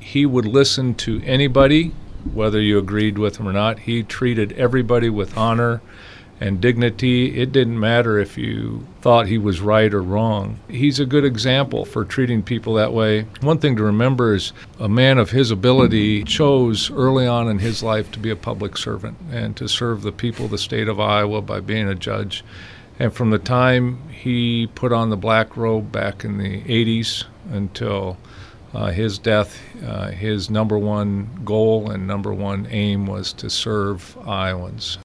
He would listen to anybody, whether you agreed with him or not. He treated everybody with honor and dignity. It didn't matter if you thought he was right or wrong. He's a good example for treating people that way. One thing to remember is a man of his ability chose early on in his life to be a public servant and to serve the people of the state of Iowa by being a judge. And from the time he put on the black robe back in the 80s until his death, his number one goal and number one aim was to serve Iowans.